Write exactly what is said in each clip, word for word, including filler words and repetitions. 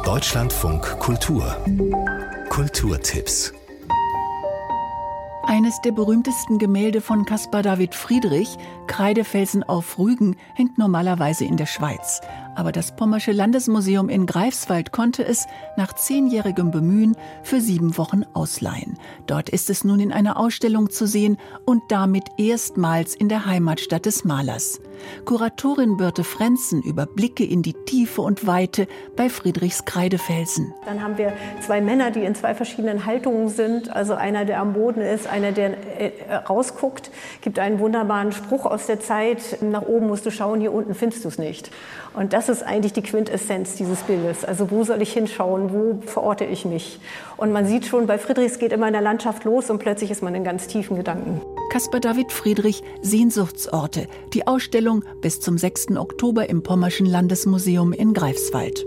Deutschlandfunk Kultur. Kulturtipps. Eines der berühmtesten Gemälde von Caspar David Friedrich, Kreidefelsen auf Rügen, hängt normalerweise in der Schweiz. Aber das Pommersche Landesmuseum in Greifswald konnte es nach zehnjährigem Bemühen für sieben Wochen ausleihen. Dort ist es nun in einer Ausstellung zu sehen und damit erstmals in der Heimatstadt des Malers. Kuratorin Birte Frenzen über Blicke in die Tiefe und Weite bei Friedrichs Kreidefelsen. Dann haben wir zwei Männer, die in zwei verschiedenen Haltungen sind. Also einer, der am Boden ist, einer, der äh, rausguckt. Gibt einen wunderbaren Spruch aus der Zeit: Nach oben musst du schauen, hier unten findest du es nicht. Und das ist eigentlich die Quintessenz dieses Bildes. Also wo soll ich hinschauen, wo verorte ich mich? Und man sieht schon, bei Friedrichs geht immer in der Landschaft los und plötzlich ist man in ganz tiefen Gedanken. Caspar David Friedrich, Sehnsuchtsorte. Die Ausstellung bis zum sechsten Oktober im Pommerschen Landesmuseum in Greifswald.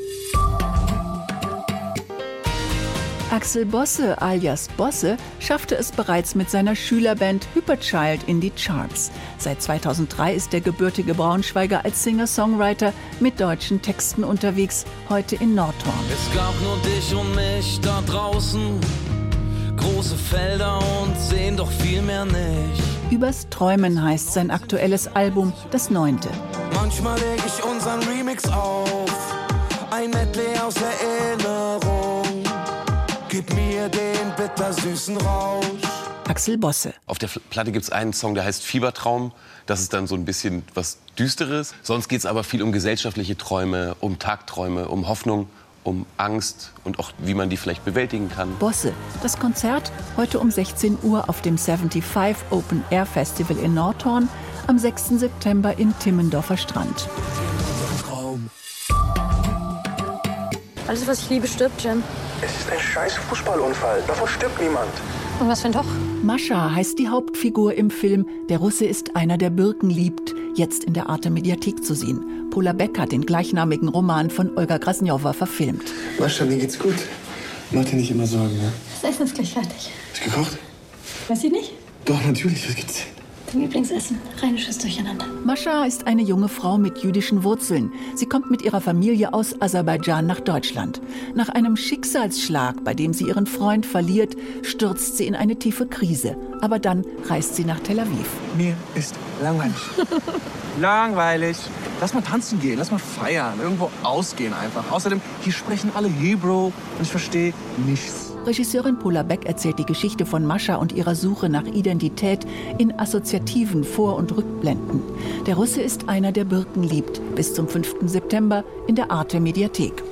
Axel Bosse alias Bosse schaffte es bereits mit seiner Schülerband Hyperchild in die Charts. Seit zweitausenddrei ist der gebürtige Braunschweiger als Singer-Songwriter mit deutschen Texten unterwegs, heute in Nordhorn. Es gab nur dich und mich da draußen, große Felder und sehen doch viel mehr nicht. Übers Träumen heißt sein aktuelles Album, das neunte. Manchmal leg ich unseren Remix auf, ein Medley aus Erinnerung. Gib mir den bittersüßen Rausch. Axel Bosse. Auf der Platte gibt es einen Song, der heißt Fiebertraum. Das ist dann so ein bisschen was Düsteres. Sonst geht es aber viel um gesellschaftliche Träume, um Tagträume, um Hoffnung, um Angst und auch, wie man die vielleicht bewältigen kann. Bosse. Das Konzert heute um sechzehn Uhr auf dem fünfundsiebzig Open Air Festival in Nordhorn, am sechsten September in Timmendorfer Strand. Alles, was ich liebe, stirbt, Jim. Es ist ein scheiß Fußballunfall. Davon stirbt niemand. Und was für ein Doch? Mascha heißt die Hauptfigur im Film. Der Russe ist einer, der Birken liebt. Jetzt in der Arte Mediathek zu sehen. Pola Beck hat den gleichnamigen Roman von Olga Krasnjowa verfilmt. Mascha, mir geht's gut. Mach dir nicht immer Sorgen, ne? Das Essen ist gleich fertig. Hast du gekocht? Weiß ich nicht? Doch, natürlich. Was gibt's denn? Dein Lieblingsessen. Rheinisches Durcheinander. Mascha ist eine junge Frau mit jüdischen Wurzeln. Sie kommt mit ihrer Familie aus Aserbaidschan nach Deutschland. Nach einem Schicksalsschlag, bei dem sie ihren Freund verliert, stürzt sie in eine tiefe Krise. Aber dann reist sie nach Tel Aviv. Mir ist langweilig. Langweilig. Lass mal tanzen gehen, lass mal feiern, irgendwo ausgehen einfach. Außerdem, hier sprechen alle Hebrew und ich verstehe nichts. Regisseurin Pola Beck erzählt die Geschichte von Mascha und ihrer Suche nach Identität in assoziativen Vor- und Rückblenden. Der Russe ist einer, der Birken liebt. Bis zum fünften September in der Arte Mediathek.